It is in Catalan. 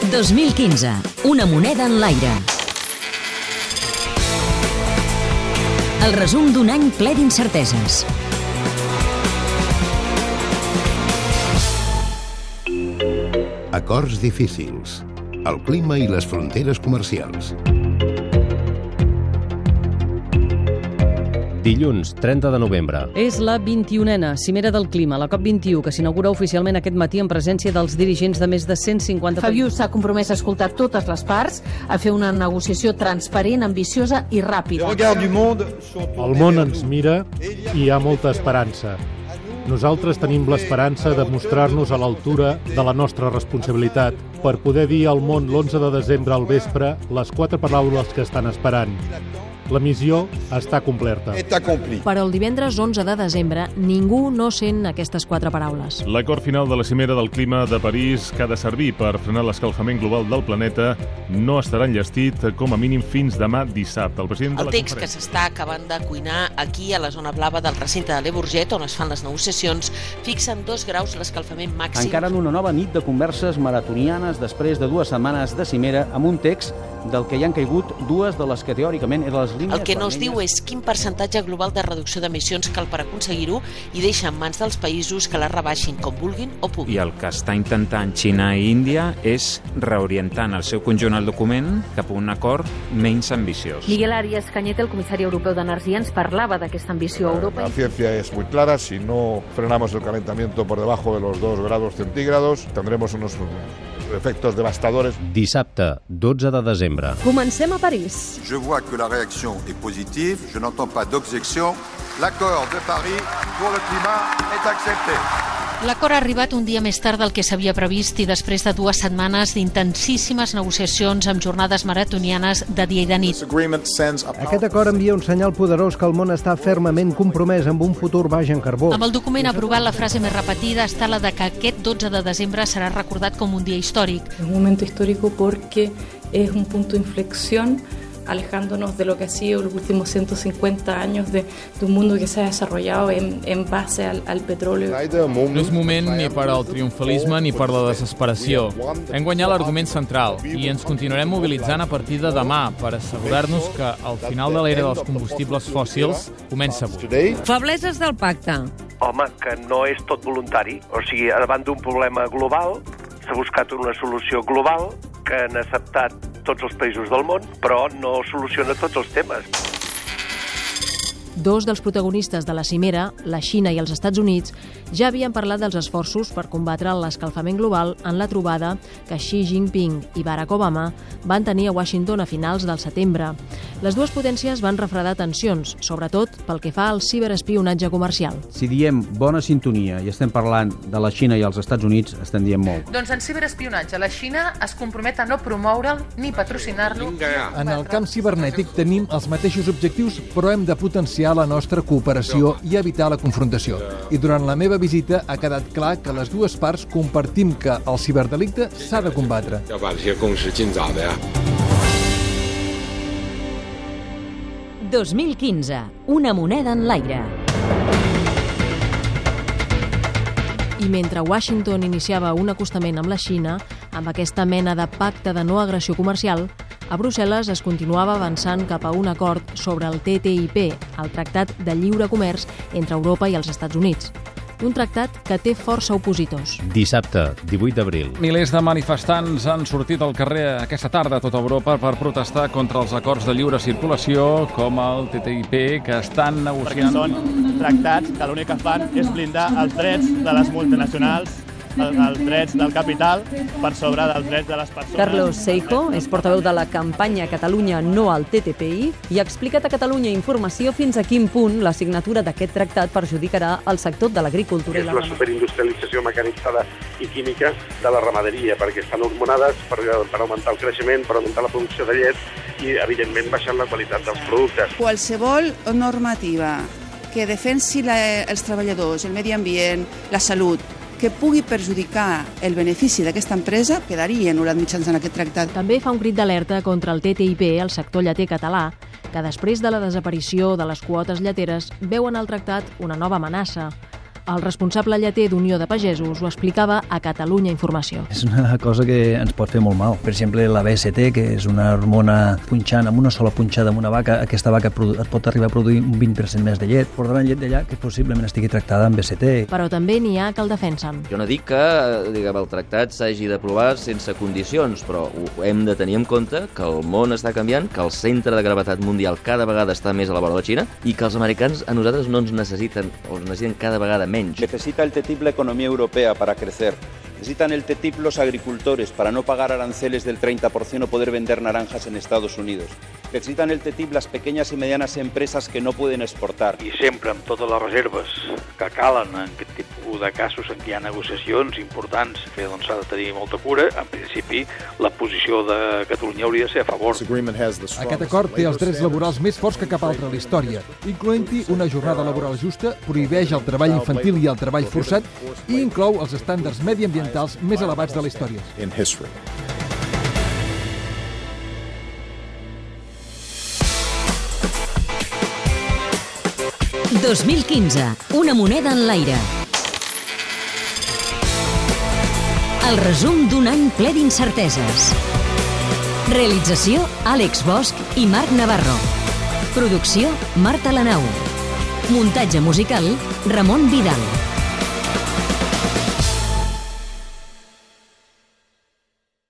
2015. Una moneda en l'aire. El resum d'un any ple d'incerteses. Acords difícils. El clima i les fronteres comercials. Dilluns, 30 de novembre. És la 21a Cimera del Clima, la COP21, que s'inaugura oficialment aquest matí en presència dels dirigents de més de 150 països. Fabius s'ha compromès a escoltar totes les parts, a fer una negociació transparent, ambiciosa i ràpida. El món ens mira i hi ha molta esperança. Nosaltres tenim l'esperança de mostrar-nos a l'altura de la nostra responsabilitat per poder dir al món l'11 de desembre al vespre les 4 paraules que estan esperant. La missió està completa. Però el divendres 11 de desembre ningú no sent aquestes 4 paraules. L'acord final de la Cimera del Clima de París, que ha de servir per frenar l'escalfament global del planeta, no estarà enllestit com a mínim fins demà dissabte. El text que s'està acabant de cuinar aquí a la zona blava del recinte de Le Bourget, on es fan les negociacions, fixa en 2 graus l'escalfament màxim. Encara en una nova nit de converses maratonianes després de 2 setmanes de cimera amb un text del que hi han caigut 2 de les que teòricament eren les línies. El que no es diu és quin percentatge global de reducció d'emissions cal per aconseguir-ho i deixa en mans dels països que la rebaixin com vulguin o puguin. I el que està intentant Xina i Índia és reorientar en el seu conjunt el document cap a un acord menys ambiciós. Miguel Arias Cañete, el comissari europeu d'Energia, ens parlava d'aquesta ambició a Europa. La ciencia es muy clara, si no frenamos el calentamiento por debajo de los 2 grados centígrados, tendremos unos efectos devastadores. Dissabte, 12 de desembre. Comencem a París. Je vois que la réaction est positive, je n'entends pas d'objection. L'accord de Paris pour le climat est accepté. L'acord ha arribat un dia més tard del que s'havia previst i després de 2 setmanes d'intensíssimes negociacions amb jornades maratonianes de dia i de nit. Aquest acord envia un senyal poderós que el món està fermament compromès amb un futur baix en carbó. Amb el document aprovat, la frase més repetida està la de que aquest 12 de desembre serà recordat com un dia històric. Es un momento histórico porque es un punto de inflexión, alejándonos de lo que ha sido los últimos 150 años de un mundo que se ha desarrollado en base al petróleo. No és moment ni per al triomfalisme ni per la desesperació. Hem guanyat l'argument central i ens continuarem mobilitzant a partir de demà per assegurar-nos que el final de l'era dels combustibles fòssils comença avui. Febleses del pacte. Home, que no és tot voluntari. O sigui, davant d'un problema global s'ha buscat una solució global que han acceptat tots els països del món, però no soluciona tots els temes. 2 dels protagonistes de la cimera, la Xina i els Estats Units, ja havien parlat dels esforços per combatre l'escalfament global en la trobada que Xi Jinping i Barack Obama van tenir a Washington a finals del setembre. Les 2 potències van refredar tensions, sobretot pel que fa al ciberespionatge comercial. Si diem bona sintonia i estem parlant de la Xina i els Estats Units, estem dient molt. Doncs en ciberespionatge la Xina es compromet a no promoure'l ni patrocinar-lo. En el camp cibernètic tenim els mateixos objectius, però hem de potenciar la nostra cooperació i evitar la confrontació. I durant la meva visita ha quedat clar que les 2 parts compartim que el ciberdelicte s'ha de combatre. 2015. Una moneda en l'aire. I mentre Washington iniciava un acostament amb la Xina, amb aquesta mena de pacte de no agressió comercial, a Brussel·les es continuava avançant cap a un acord sobre el TTIP, el Tractat de Lliure Comerç entre Europa i els Estats Units. Un tractat que té força opositors. Dissabte, 18 d'abril. Milers de manifestants han sortit al carrer aquesta tarda a tota Europa per protestar contra els acords de lliure circulació com el TTIP que estan negociant. Perquè són tractats que l'únic que fan és blindar els drets de les multinacionals, els drets del capital per sobre dels drets de les persones. Carlos Seijo és portaveu de la campanya Catalunya no al TTIP i ha explicat a Catalunya Informació fins a quin punt la signatura d'aquest tractat perjudicarà el sector de l'agricultura. És la superindustrialització mecanitzada i química de la ramaderia, perquè estan hormonades per augmentar el creixement, per augmentar la producció de llet i, evidentment, baixant la qualitat dels productes. Qualsevol normativa que defensi els treballadors, el medi ambient, la salut, que pugui perjudicar el benefici d'aquesta empresa quedaria anul·lat mitjançant aquest tractat. També fa un crit d'alerta contra el TTIP el sector lleter català, que després de la desaparició de les quotes lleteres veuen al tractat una nova amenaça. El responsable lleter d'Unió de Pagesos ho explicava a Catalunya Informació. És una cosa que ens pot fer molt mal. Per exemple, la BST, que és una hormona punxant, amb una sola punxada amb una vaca, aquesta vaca et pot arribar a produir un 20% més de llet. Portaran llet d'allà que possiblement estigui tractada amb BST. Però també n'hi ha que el defensen. Jo no dic que el tractat s'hagi d'aprovar sense condicions, però hem de tenir en compte que el món està canviant, que el centre de gravetat mundial cada vegada està més a la vora de la Xina i que els americans a nosaltres no ens necessiten, o ens necessiten cada vegada menys. Necesita el TTIP la economía europea para crecer. Necesitan el TTIP los agricultores para no pagar aranceles del 30% o poder vender naranjas en Estados Unidos. Necesitan el TTIP las pequeñas y medianas empresas que no pueden exportar. I sempre amb totes les reserves que calen en aquest tipus de casos en què hi ha negociacions importants, que doncs s'ha de tenir molta cura, en principi la posició de Catalunya hauria de ser a favor. Aquest acord té els drets laborals més forts que cap altre a la història, incloent-hi una jornada laboral justa, prohibeix el treball infantil i el treball forçat i inclou els estàndards mediambientals més elevats de la història. 2015, una moneda en l'aire. El resum d'un any ple d'incerteses. Realització, Àlex Bosch i Marc Navarro. Producció, Marta Lanau. Muntatge musical, Ramon Vidal.